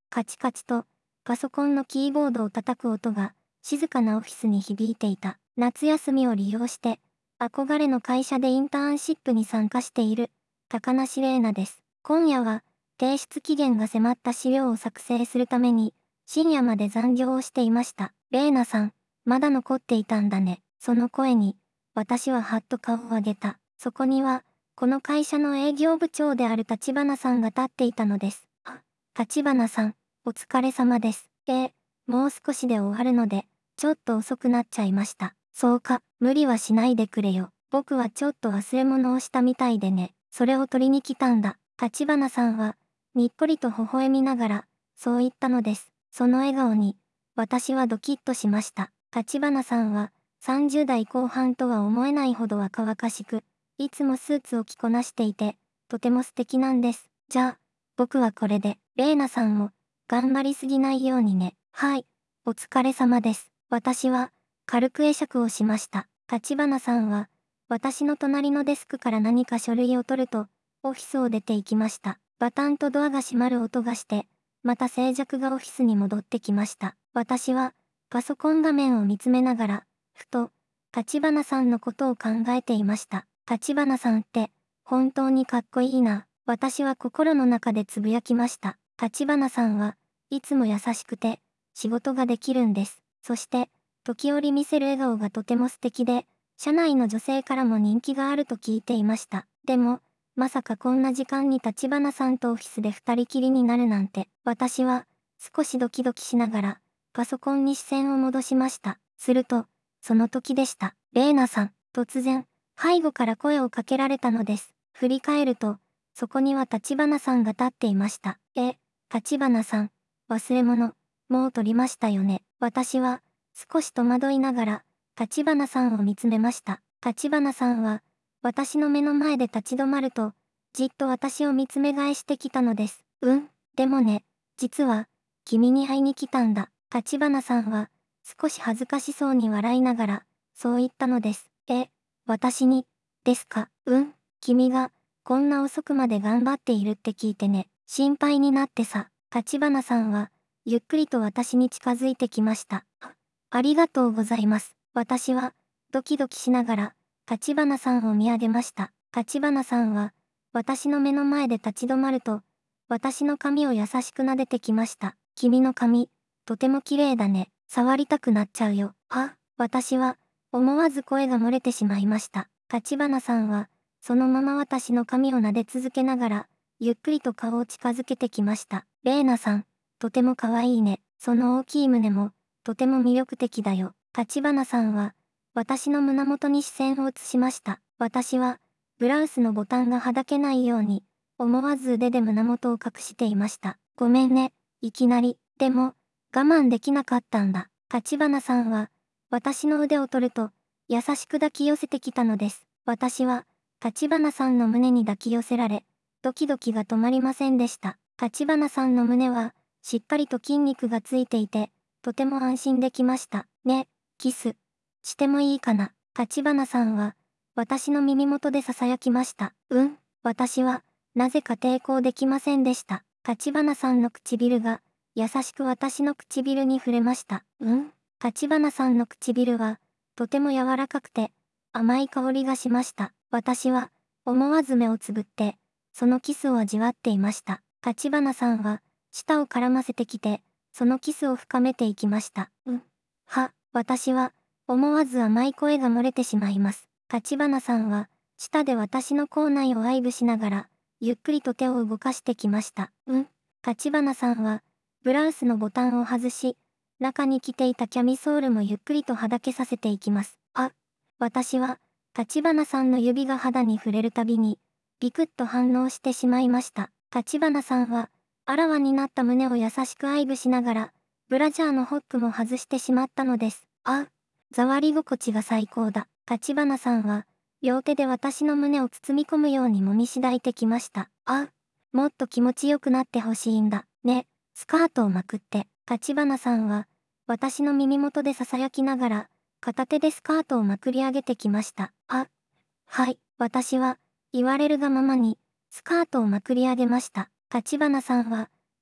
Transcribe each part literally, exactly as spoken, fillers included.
カチカチとパソコンのキーボードを叩く音が静かなオフィスに響いていた。夏休みを利用して憧れの会社でインターンシップに参加している高梨玲奈です。今夜は提出期限が迫った資料を作成するために深夜まで残業をしていました。玲奈さん、まだ残っていたんだね。その声に私ははっと顔を上げた。そこにはこの会社の営業部長である立花さんが立っていたのです。あ、立花さん、お疲れ様です。ええ、もう少しで終わるので、ちょっと遅くなっちゃいました。そうか、無理はしないでくれよ。僕はちょっと忘れ物をしたみたいでね。それを取りに来たんだ。立花さんは、にっこりと微笑みながら、そう言ったのです。その笑顔に、私はドキッとしました。立花さんは、さんじゅう代後半とは思えないほど若々しく、いつもスーツを着こなしていて、とても素敵なんです。じゃあ、僕はこれで、玲奈さんも、頑張りすぎないようにね。はい、お疲れ様です。私は、軽く会釈をしました。立花さんは、私の隣のデスクから何か書類を取ると、オフィスを出て行きました。バタンとドアが閉まる音がして、また静寂がオフィスに戻ってきました。私は、パソコン画面を見つめながら、ふと、立花さんのことを考えていました。立花さんって、本当にかっこいいな。私は心の中でつぶやきました。立花さんはいつも優しくて、仕事ができるんです。そして、時折見せる笑顔がとても素敵で、社内の女性からも人気があると聞いていました。でも、まさかこんな時間に立花さんとオフィスで二人きりになるなんて、私は少しドキドキしながら、パソコンに視線を戻しました。すると、その時でした。玲奈さん、突然、背後から声をかけられたのです。振り返ると、そこには立花さんが立っていました。え、立花さん、忘れ物、もう取りましたよね。私は、少し戸惑いながら、立花さんを見つめました。立花さんは、私の目の前で立ち止まると、じっと私を見つめ返してきたのです。うん、でもね、実は、君に会いに来たんだ。立花さんは、少し恥ずかしそうに笑いながら、そう言ったのです。え、私に、ですか？うん、君が、こんな遅くまで頑張っているって聞いてね、心配になってさ。立花さんは、ゆっくりと私に近づいてきました。あ、ありがとうございます。私は、ドキドキしながら、立花さんを見上げました。立花さんは、私の目の前で立ち止まると、私の髪を優しく撫でてきました。君の髪、とても綺麗だね。触りたくなっちゃうよ。は、私は、思わず声が漏れてしまいました。立花さんは、そのまま私の髪を撫で続けながら、ゆっくりと顔を近づけてきました。玲奈さん、とても可愛いね。その大きい胸も、とても魅力的だよ。立花さんは、私の胸元に視線を移しました。私は、ブラウスのボタンがはだけないように、思わず腕で胸元を隠していました。ごめんね、いきなり。でも、我慢できなかったんだ。立花さんは、私の腕を取ると、優しく抱き寄せてきたのです。私は、立花さんの胸に抱き寄せられ、ドキドキが止まりませんでした。立花さんの胸は、しっかりと筋肉がついていて、とても安心できました。ね、キス、してもいいかな。立花さんは、私の耳元で囁きました。うん、私は、なぜか抵抗できませんでした。立花さんの唇が、優しく私の唇に触れました。うん、立花さんの唇は、とても柔らかくて、甘い香りがしました。私は、思わず目をつぶって、そのキスを味わっていました。立花さんは、舌を絡ませてきて、そのキスを深めていきました。うん。は、私は、思わず甘い声が漏れてしまいます。立花さんは、舌で私の口内を愛撫しながら、ゆっくりと手を動かしてきました。うん。立花さんは、ブラウスのボタンを外し、中に着ていたキャミソールもゆっくりとはだけさせていきます。あ、私は、立花さんの指が肌に触れるたびに、ビクッと反応してしまいました。立花さんは、あらわになった胸を優しく愛撫しながら、ブラジャーのホックも外してしまったのです。あ、触り心地が最高だ。立花さんは、両手で私の胸を包み込むように揉みしだいてきました。あ、もっと気持ちよくなってほしいんだ。ね、スカートをまくって。立花さんは、私の耳元で囁きながら、片手でスカートをまくり上げてきました。あ、はい、私は、言われるがままに、スカートをまくり上げました。立花さんは、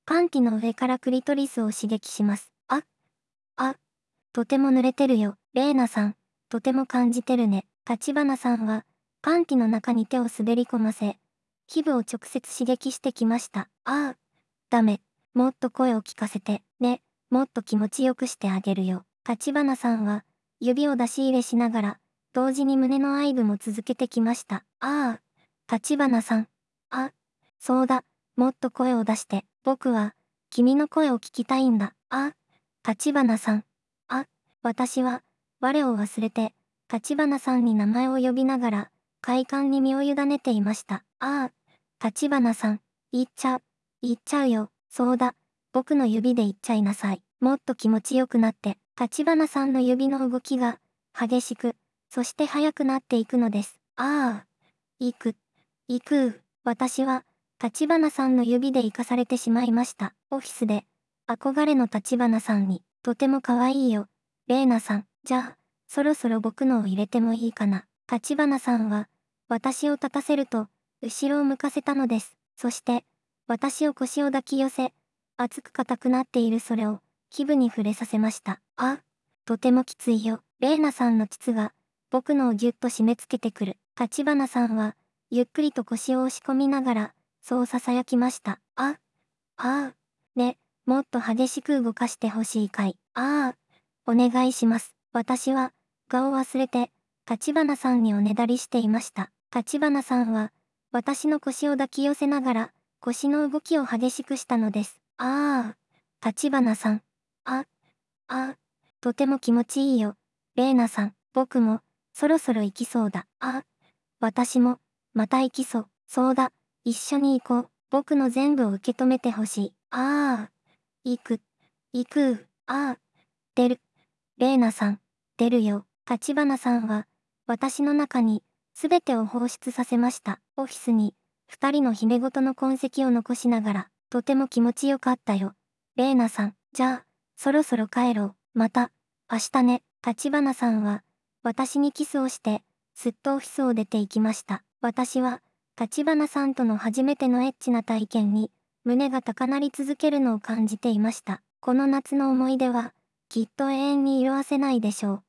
パンティの上からクリトリスを刺激します。あ、あ、とても濡れてるよ。レイナさん、とても感じてるね。立花さんは、パンティの中に手を滑り込ませ、皮膚を直接刺激してきました。ああ、ダメ。もっと声を聞かせて、ね。もっと気持ちよくしてあげるよ。立花さんは、指を出し入れしながら、同時に胸の愛撫も続けてきました。ああ、立花さん。あ、そうだ。もっと声を出して。僕は、君の声を聞きたいんだ。あ、立花さん。あ、私は、我を忘れて、立花さんに名前を呼びながら、快感に身を委ねていました。ああ、立花さん。言っちゃう。言っちゃうよ。そうだ。僕の指で言っちゃいなさい。もっと気持ちよくなって。立花さんの指の動きが、激しく、そして速くなっていくのです。ああ、行く。行く。私は、立花さんの指で生かされてしまいました。オフィスで、憧れの立花さんに、とても可愛いよ。レイナさん、じゃあ、そろそろ僕のを入れてもいいかな。立花さんは、私を立たせると、後ろを向かせたのです。そして、私を腰を抱き寄せ、熱く硬くなっているそれを、皮膚に触れさせました。あ、とてもきついよ。レイナさんの膣が、僕のをぎゅっと締め付けてくる。立花さんは、ゆっくりと腰を押し込みながら、そう囁きました。あ、ああ、ね、もっと激しく動かしてほしいかい。ああ、お願いします。私は、我を忘れて、立花さんにおねだりしていました。立花さんは、私の腰を抱き寄せながら、腰の動きを激しくしたのです。ああ、立花さん。あ、あ、とても気持ちいいよ。レイナさん、僕も、そろそろ行きそうだ。あ、私も、また行きそう。そうだ、一緒に行こう。僕の全部を受け止めてほしい。ああ、行く、行く、ああ、出る。レイナさん、出るよ。立花さんは、私の中に、すべてを放出させました。オフィスに、二人の姫ごとの痕跡を残しながら、とても気持ちよかったよ。レイナさん、じゃあ、そろそろ帰ろう。また、明日ね。立花さんは、私にキスをして、すっとオフィスを出て行きました。私は、立花さんとの初めてのエッチな体験に、胸が高鳴り続けるのを感じていました。この夏の思い出は、きっと永遠に色褪せないでしょう。